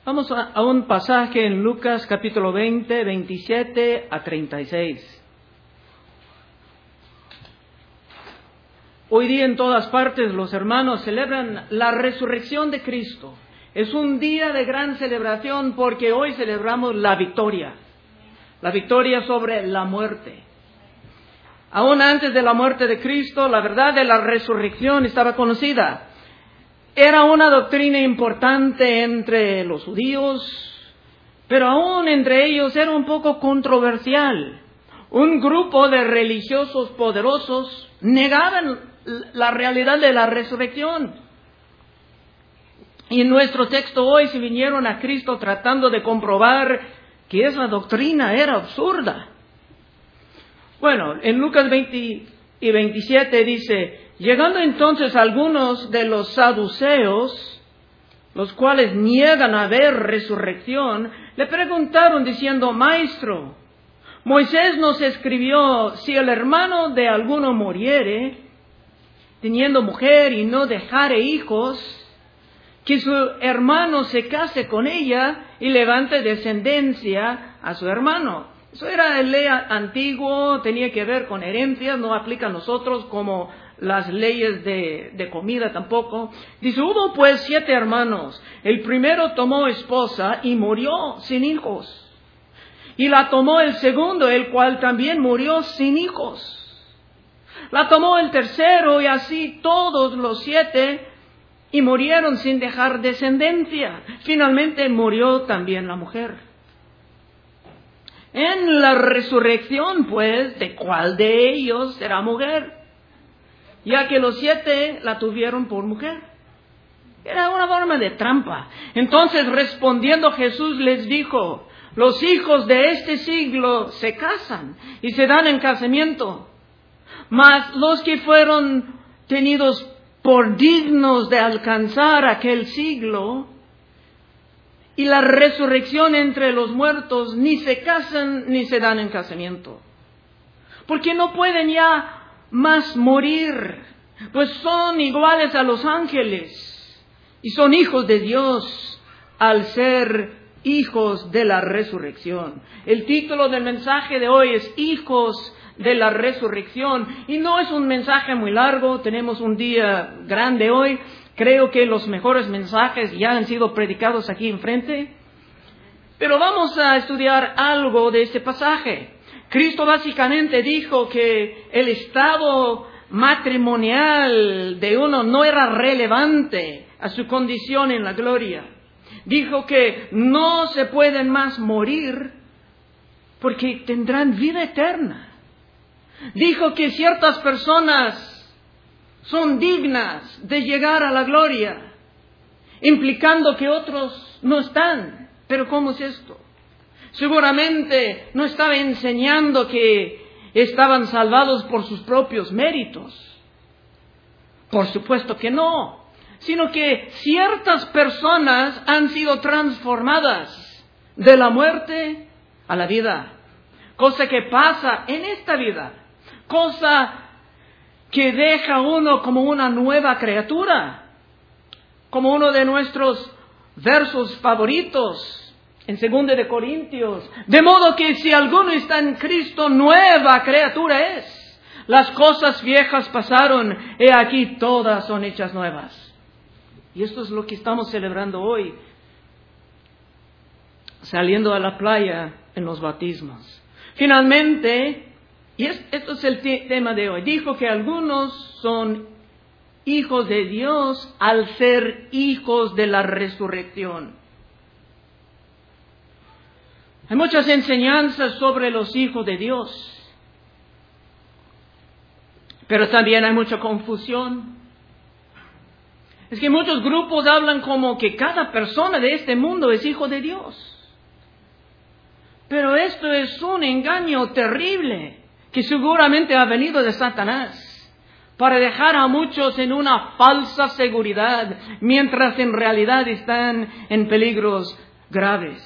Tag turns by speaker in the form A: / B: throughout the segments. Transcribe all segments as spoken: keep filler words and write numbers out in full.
A: Vamos a, a un pasaje en Lucas capítulo veinte, veintisiete a treinta y seis. Hoy día en todas partes los hermanos celebran la resurrección de Cristo. Es un día de gran celebración porque hoy celebramos la victoria. La victoria sobre la muerte. Aún antes de la muerte de Cristo, la verdad de la resurrección estaba conocida. Era una doctrina importante entre los judíos, pero aún entre ellos era un poco controversial. Un grupo de religiosos poderosos negaban la realidad de la resurrección. Y en nuestro texto hoy se vinieron a Cristo tratando de comprobar que esa doctrina era absurda. Bueno, en Lucas veinte y veintisiete dice: llegando entonces algunos de los saduceos, los cuales niegan haber resurrección, le preguntaron diciendo: Maestro, Moisés nos escribió, si el hermano de alguno muriere, teniendo mujer y no dejare hijos, que su hermano se case con ella y levante descendencia a su hermano. Eso era ley antiguo, tenía que ver con herencias, no aplica a nosotros como las leyes de, de comida tampoco. Dice: hubo pues siete hermanos. El primero tomó esposa y murió sin hijos. Y la tomó el segundo, el cual también murió sin hijos. La tomó el tercero y así todos los siete, y murieron sin dejar descendencia. Finalmente murió también la mujer. En la resurrección, pues, ¿de cuál de ellos será mujer? Ya que los siete la tuvieron por mujer. Era una forma de trampa. Entonces, respondiendo Jesús les dijo: los hijos de este siglo se casan y se dan en casamiento, mas los que fueron tenidos por dignos de alcanzar aquel siglo y la resurrección entre los muertos, ni se casan ni se dan en casamiento, porque no pueden ya más morir, pues son iguales a los ángeles y son hijos de Dios al ser hijos de la resurrección. El título del mensaje de hoy es Hijos de la Resurrección, y no es un mensaje muy largo, tenemos un día grande hoy. Creo que los mejores mensajes ya han sido predicados aquí enfrente, pero vamos a estudiar algo de este pasaje. Cristo básicamente dijo que el estado matrimonial de uno no era relevante a su condición en la gloria. Dijo que no se pueden más morir porque tendrán vida eterna. Dijo que ciertas personas son dignas de llegar a la gloria, implicando que otros no están. Pero ¿cómo es esto? Seguramente no estaba enseñando que estaban salvados por sus propios méritos. Por supuesto que no, sino que ciertas personas han sido transformadas de la muerte a la vida. Cosa que pasa en esta vida, cosa que deja a uno como una nueva criatura, como uno de nuestros versos favoritos en Segunda de Corintios. De modo que si alguno está en Cristo, nueva criatura es. Las cosas viejas pasaron, he aquí todas son hechas nuevas. Y esto es lo que estamos celebrando hoy, saliendo a la playa en los bautismos. Finalmente, y esto es el te- tema de hoy, dijo que algunos son hijos de Dios al ser hijos de la resurrección. Hay muchas enseñanzas sobre los hijos de Dios, pero también hay mucha confusión. Es que muchos grupos hablan como que cada persona de este mundo es hijo de Dios. Pero esto es un engaño terrible que seguramente ha venido de Satanás para dejar a muchos en una falsa seguridad, mientras en realidad están en peligros graves.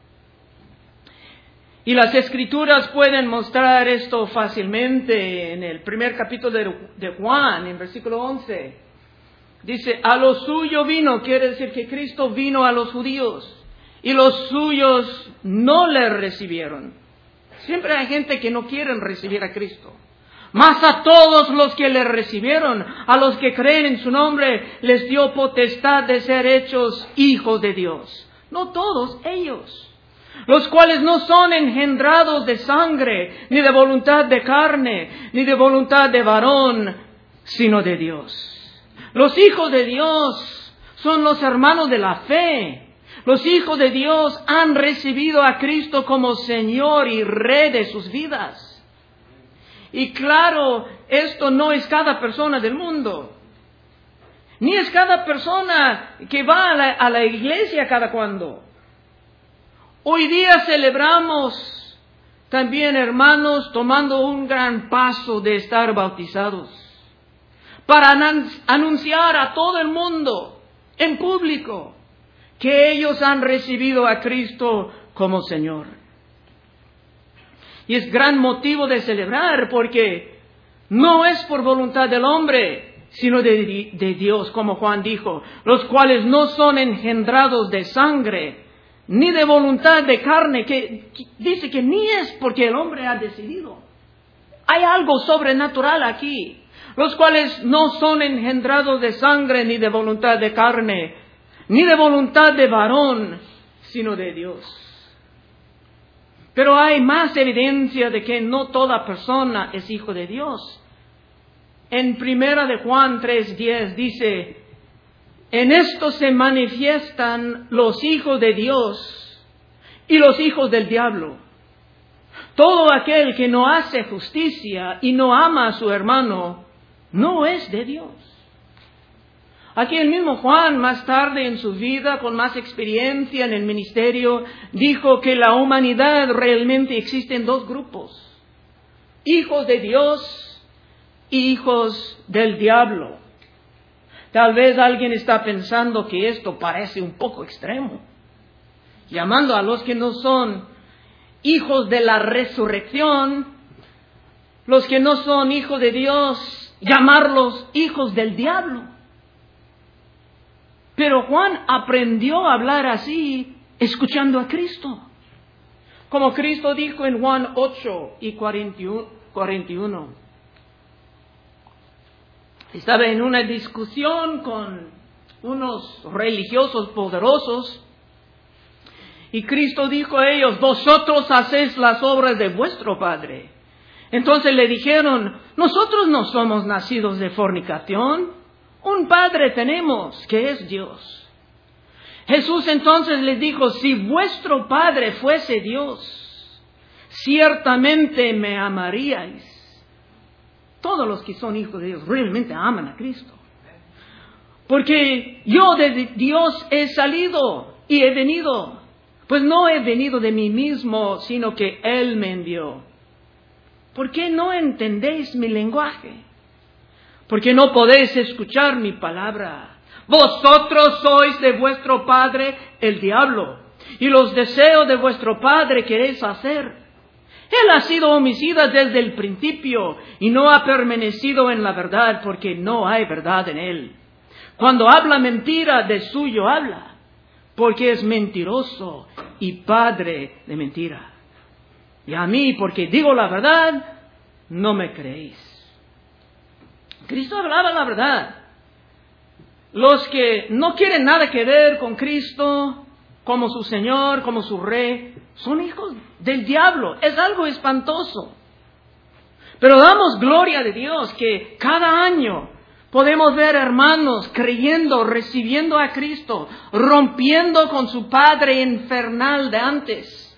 A: Y las Escrituras pueden mostrar esto fácilmente en el primer capítulo de, de Juan, en versículo once. Dice: a lo suyo vino, quiere decir que Cristo vino a los judíos, y los suyos no le recibieron. Siempre hay gente que no quiere recibir a Cristo. Mas a todos los que le recibieron, a los que creen en su nombre, les dio potestad de ser hechos hijos de Dios. No todos ellos, los cuales no son engendrados de sangre, ni de voluntad de carne, ni de voluntad de varón, sino de Dios. Los hijos de Dios son los hermanos de la fe. Los hijos de Dios han recibido a Cristo como Señor y Rey de sus vidas. Y claro, esto no es cada persona del mundo, ni es cada persona que va a la, a la iglesia cada cuando. Hoy día celebramos también, hermanos, tomando un gran paso de estar bautizados, para anunciar a todo el mundo, en público, que ellos han recibido a Cristo como Señor. Y es gran motivo de celebrar, porque no es por voluntad del hombre, sino de, de Dios, como Juan dijo, los cuales no son engendrados de sangre, ni de voluntad de carne, que, que dice que ni es porque el hombre ha decidido. Hay algo sobrenatural aquí. Los cuales no son engendrados de sangre, ni de voluntad de carne, ni de voluntad de varón, sino de Dios. Pero hay más evidencia de que no toda persona es hijo de Dios. En primera de Juan tres diez dice, en esto se manifiestan los hijos de Dios y los hijos del diablo. Todo aquel que no hace justicia y no ama a su hermano, no es de Dios. Aquí el mismo Juan, más tarde en su vida, con más experiencia en el ministerio, dijo que la humanidad realmente existe en dos grupos: hijos de Dios y hijos del diablo. Tal vez alguien está pensando que esto parece un poco extremo, llamando a los que no son hijos de la resurrección, los que no son hijos de Dios, llamarlos hijos del diablo. Pero Juan aprendió a hablar así, escuchando a Cristo. Como Cristo dijo en Juan ocho y cuarenta y uno. Estaba en una discusión con unos religiosos poderosos. Y Cristo dijo a ellos, vosotros hacéis las obras de vuestro padre. Entonces le dijeron, nosotros no somos nacidos de fornicación. Un Padre tenemos, que es Dios. Jesús entonces les dijo, si vuestro Padre fuese Dios, ciertamente me amaríais. Todos los que son hijos de Dios realmente aman a Cristo. Porque yo de Dios he salido y he venido. Pues no he venido de mí mismo, sino que Él me envió. ¿Por qué no entendéis mi lenguaje? Porque no podéis escuchar mi palabra. Vosotros sois de vuestro padre el diablo, y los deseos de vuestro padre queréis hacer. Él ha sido homicida desde el principio, y no ha permanecido en la verdad, porque no hay verdad en él. Cuando habla mentira, de suyo habla, porque es mentiroso y padre de mentira. Y a mí, porque digo la verdad, no me creéis. Cristo hablaba la verdad. Los que no quieren nada que ver con Cristo como su Señor, como su Rey, son hijos del diablo. Es algo espantoso. Pero damos gloria de Dios que cada año podemos ver hermanos creyendo, recibiendo a Cristo, rompiendo con su padre infernal de antes.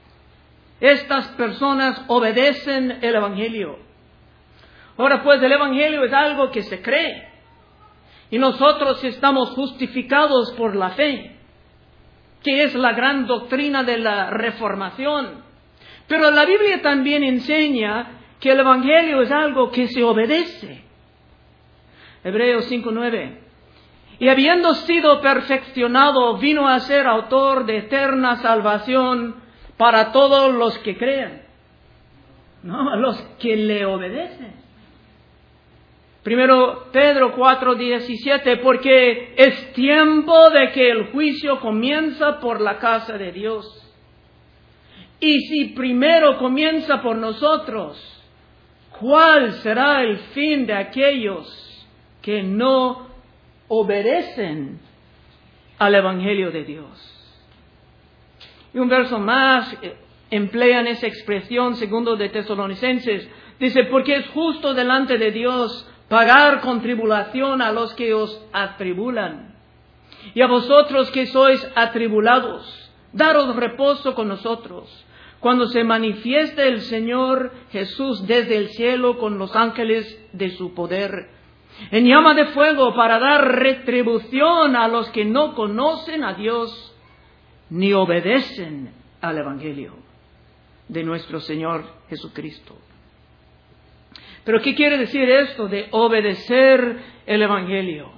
A: Estas personas obedecen el Evangelio. Ahora pues, el Evangelio es algo que se cree. Y nosotros estamos justificados por la fe, que es la gran doctrina de la reformación. Pero la Biblia también enseña que el Evangelio es algo que se obedece. Hebreos cinco nueve. Y habiendo sido perfeccionado, vino a ser autor de eterna salvación para todos los que crean. No, los que le obedecen. Primero Pedro cuatro diecisiete, porque es tiempo de que el juicio comienza por la casa de Dios. Y si primero comienza por nosotros, ¿cuál será el fin de aquellos que no obedecen al Evangelio de Dios? Y un verso más emplean esa expresión, segundo de Tesalonicenses, dice, porque es justo delante de Dios pagar con tribulación a los que os atribulan. Y a vosotros que sois atribulados, daros reposo con nosotros, cuando se manifieste el Señor Jesús desde el cielo con los ángeles de su poder, en llama de fuego para dar retribución a los que no conocen a Dios ni obedecen al Evangelio de nuestro Señor Jesucristo. Pero ¿qué quiere decir esto de obedecer el Evangelio?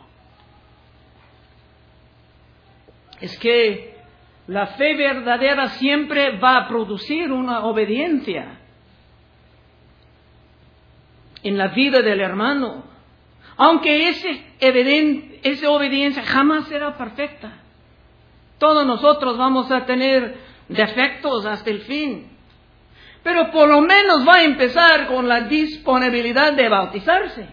A: Es que la fe verdadera siempre va a producir una obediencia en la vida del hermano, aunque ese eviden- esa obediencia jamás será perfecta. Todos nosotros vamos a tener defectos hasta el fin. Pero por lo menos va a empezar con la disponibilidad de bautizarse.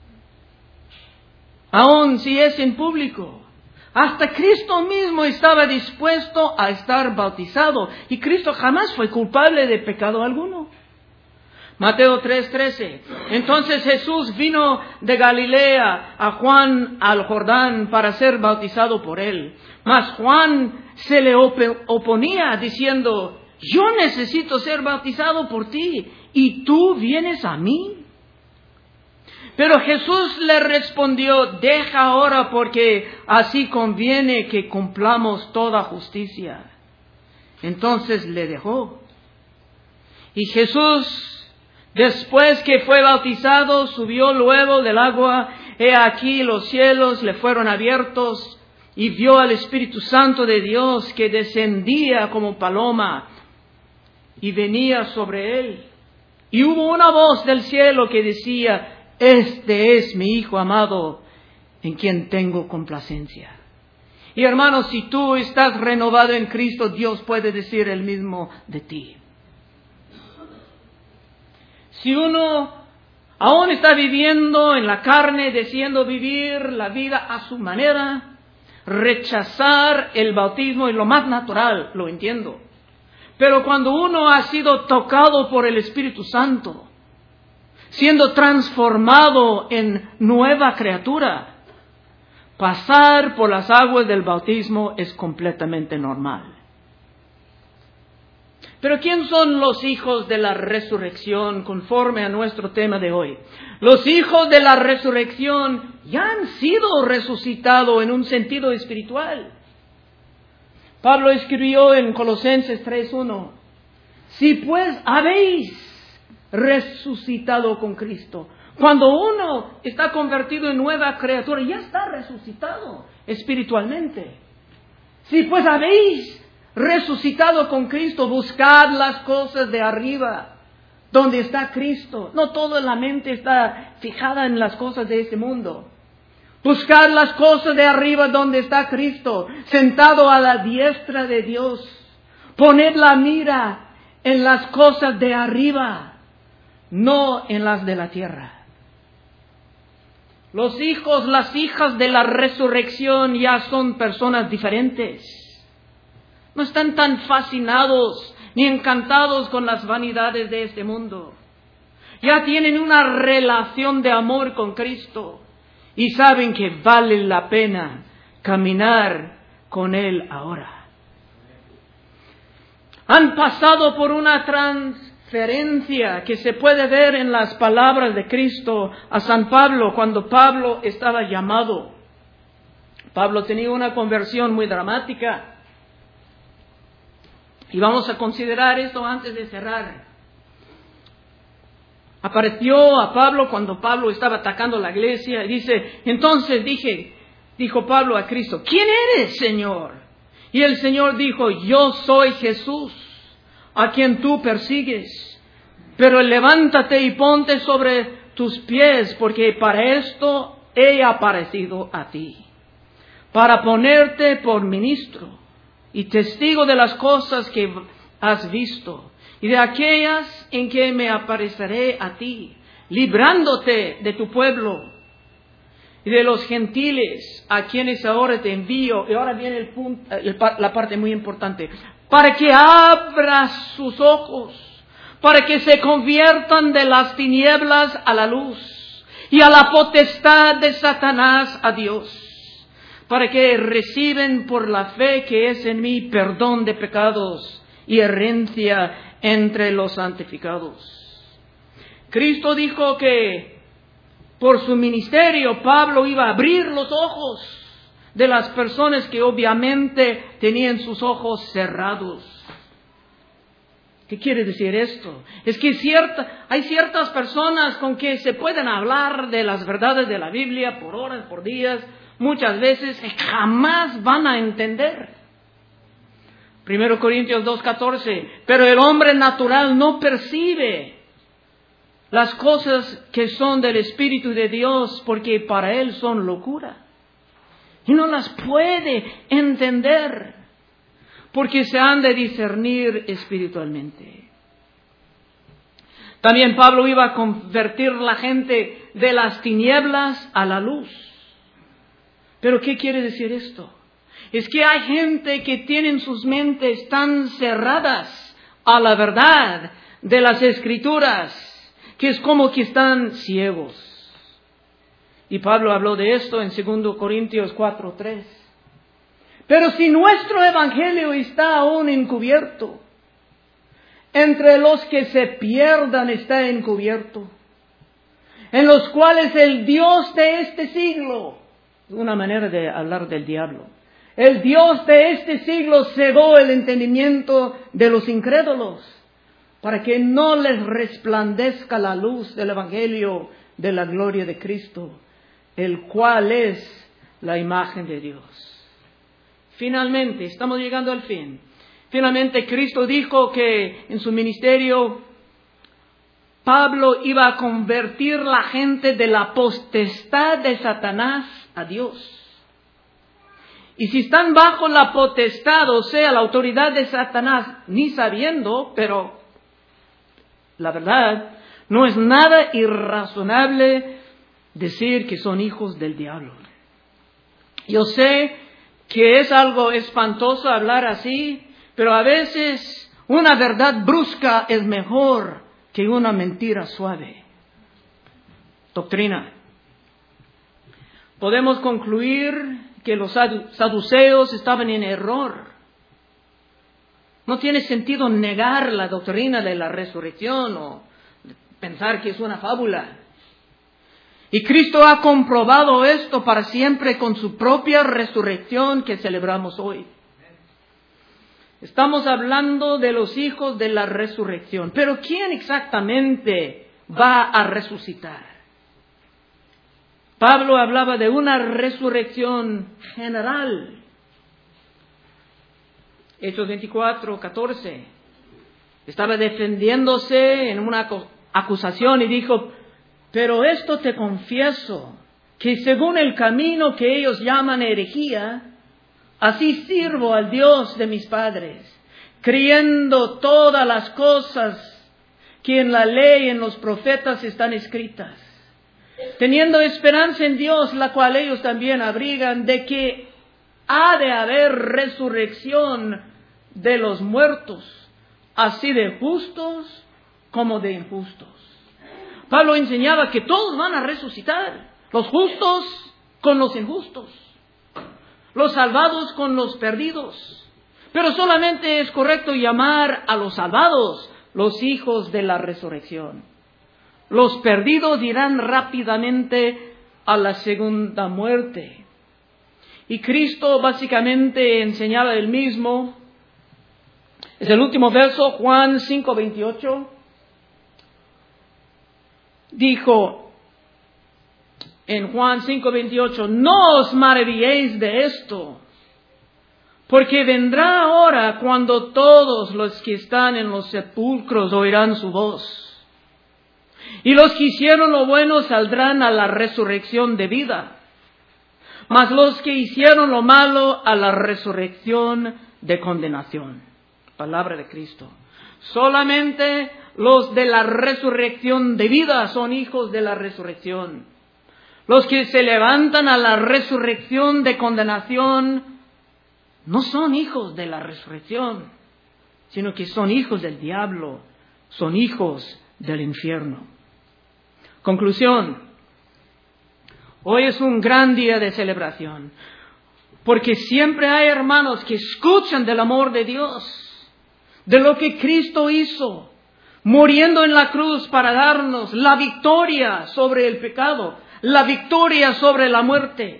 A: Aun si es en público. Hasta Cristo mismo estaba dispuesto a estar bautizado. Y Cristo jamás fue culpable de pecado alguno. Mateo tres trece. Entonces Jesús vino de Galilea a Juan al Jordán para ser bautizado por él. Mas Juan se le op- oponía diciendo, yo necesito ser bautizado por ti, ¿y tú vienes a mí? Pero Jesús le respondió, deja ahora, porque así conviene que cumplamos toda justicia. Entonces le dejó. Y Jesús, después que fue bautizado, subió luego del agua. He aquí los cielos le fueron abiertos, y vio al Espíritu Santo de Dios que descendía como paloma y venía sobre él. Y hubo una voz del cielo que decía, este es mi Hijo amado, en quien tengo complacencia. Y hermanos, si tú estás renovado en Cristo, Dios puede decir el mismo de ti. Si uno aún está viviendo en la carne, deseando vivir la vida a su manera, rechazar el bautismo es lo más natural, lo entiendo. Pero cuando uno ha sido tocado por el Espíritu Santo, siendo transformado en nueva criatura, pasar por las aguas del bautismo es completamente normal. Pero ¿quién son los hijos de la resurrección conforme a nuestro tema de hoy? Los hijos de la resurrección ya han sido resucitados en un sentido espiritual. Pablo escribió en Colosenses tres uno, si pues habéis resucitado con Cristo. Cuando uno está convertido en nueva criatura, ya está resucitado espiritualmente. Si pues habéis resucitado con Cristo, buscad las cosas de arriba, donde está Cristo. No toda la mente está fijada en las cosas de este mundo. Buscad las cosas de arriba donde está Cristo, sentado a la diestra de Dios. Poned la mira en las cosas de arriba, no en las de la tierra. Los hijos, las hijas de la resurrección ya son personas diferentes. No están tan fascinados ni encantados con las vanidades de este mundo. Ya tienen una relación de amor con Cristo y saben que vale la pena caminar con Él ahora. Han pasado por una transferencia que se puede ver en las palabras de Cristo a San Pablo cuando Pablo estaba llamado. Pablo tenía una conversión muy dramática. Y vamos a considerar esto antes de cerrar. Apareció a Pablo cuando Pablo estaba atacando la iglesia y dice, entonces dije, dijo Pablo a Cristo, ¿quién eres, Señor? Y el Señor dijo, yo soy Jesús, a quien tú persigues. Pero levántate y ponte sobre tus pies, porque para esto he aparecido a ti, para ponerte por ministro y testigo de las cosas que has visto y de aquellas en que me apareceré a ti, librándote de tu pueblo y de los gentiles a quienes ahora te envío. Y ahora viene el punto, la parte muy importante, para que abras sus ojos, para que se conviertan de las tinieblas a la luz y a la potestad de Satanás a Dios, para que reciben por la fe que es en mí perdón de pecados y herencia entre los santificados. Cristo dijo que por su ministerio Pablo iba a abrir los ojos de las personas que obviamente tenían sus ojos cerrados. ¿Qué quiere decir esto? Es que cierta, hay ciertas personas con que se pueden hablar de las verdades de la Biblia por horas, por días, muchas veces jamás van a entender. Primero Corintios dos catorce, pero el hombre natural no percibe las cosas que son del Espíritu de Dios, porque para él son locura. Y no las puede entender, porque se han de discernir espiritualmente. También Pablo iba a convertir la gente de las tinieblas a la luz. ¿Pero qué quiere decir esto? Es que hay gente que tienen sus mentes tan cerradas a la verdad de las Escrituras, que es como que están ciegos. Y Pablo habló de esto en segundo Corintios cuatro tres. Pero si nuestro evangelio está aún encubierto, entre los que se pierdan está encubierto, en los cuales el Dios de este siglo, una manera de hablar del diablo, el Dios de este siglo cegó el entendimiento de los incrédulos, para que no les resplandezca la luz del evangelio de la gloria de Cristo, el cual es la imagen de Dios. Finalmente, estamos llegando al fin. Finalmente, Cristo dijo que en su ministerio Pablo iba a convertir la gente de la potestad de Satanás a Dios. Y si están bajo la potestad, o sea, la autoridad de Satanás, ni sabiendo, pero la verdad, no es nada irrazonable decir que son hijos del diablo. Yo sé que es algo espantoso hablar así, pero a veces una verdad brusca es mejor que una mentira suave. Doctrina. Podemos concluir que los saduceos estaban en error. No tiene sentido negar la doctrina de la resurrección o pensar que es una fábula. Y Cristo ha comprobado esto para siempre con su propia resurrección que celebramos hoy. Estamos hablando de los hijos de la resurrección. Pero ¿quién exactamente va a resucitar? Pablo hablaba de una resurrección general. Hechos veinticuatro catorce. Estaba defendiéndose en una acusación y dijo: pero esto te confieso, que según el camino que ellos llaman herejía, así sirvo al Dios de mis padres, creyendo todas las cosas que en la ley y en los profetas están escritas, teniendo esperanza en Dios, la cual ellos también abrigan, de que ha de haber resurrección de los muertos, así de justos como de injustos. Pablo enseñaba que todos van a resucitar, los justos con los injustos, los salvados con los perdidos. Pero solamente es correcto llamar a los salvados los hijos de la resurrección. Los perdidos irán rápidamente a la segunda muerte. Y Cristo básicamente enseñaba el mismo. Es el último verso, Juan cinco veintiocho. Dijo en Juan cinco veintiocho: no os maravilléis de esto, porque vendrá hora cuando todos los que están en los sepulcros oirán su voz, Y los que hicieron lo bueno saldrán a la resurrección de vida, mas los que hicieron lo malo a la resurrección de condenación. Palabra de Cristo. Solamente los de la resurrección de vida son hijos de la resurrección. Los que se levantan a la resurrección de condenación no son hijos de la resurrección, sino que son hijos del diablo, son hijos del infierno. Conclusión. Hoy es un gran día de celebración, porque siempre hay hermanos que escuchan del amor de Dios, de lo que Cristo hizo, muriendo en la cruz para darnos la victoria sobre el pecado, la victoria sobre la muerte.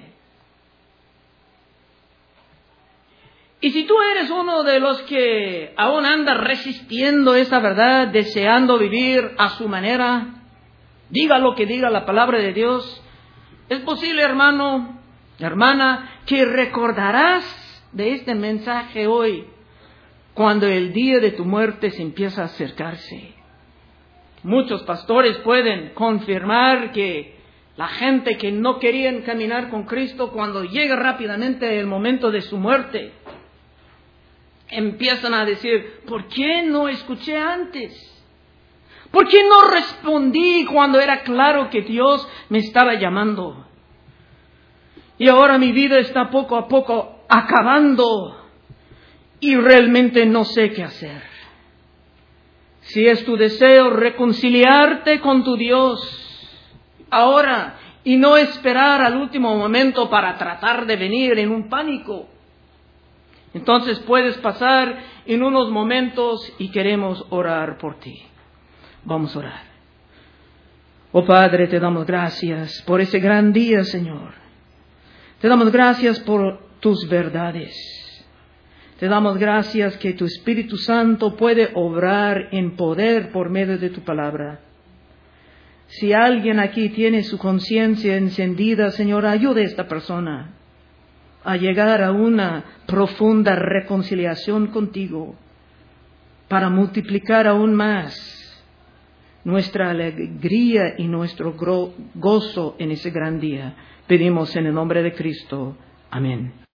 A: Y si tú eres uno de los que aún anda resistiendo esa verdad, deseando vivir a su manera, diga lo que diga la palabra de Dios, es posible, hermano, hermana, que recordarás de este mensaje hoy, cuando el día de tu muerte se empieza a acercarse. Muchos pastores pueden confirmar que la gente que no querían caminar con Cristo, cuando llega rápidamente el momento de su muerte, empiezan a decir, ¿por qué no escuché antes? ¿Por qué no respondí cuando era claro que Dios me estaba llamando? Y ahora mi vida está poco a poco acabando y realmente no sé qué hacer. Si es tu deseo reconciliarte con tu Dios ahora y no esperar al último momento para tratar de venir en un pánico, entonces puedes pasar en unos momentos y queremos orar por ti. Vamos a orar. Oh Padre, te damos gracias por ese gran día, Señor. Te damos gracias por tus verdades. Te damos gracias que tu Espíritu Santo puede obrar en poder por medio de tu palabra. Si alguien aquí tiene su conciencia encendida, Señor, ayude a esta persona a llegar a una profunda reconciliación contigo para multiplicar aún más nuestra alegría y nuestro gozo en ese gran día. Pedimos en el nombre de Cristo. Amén.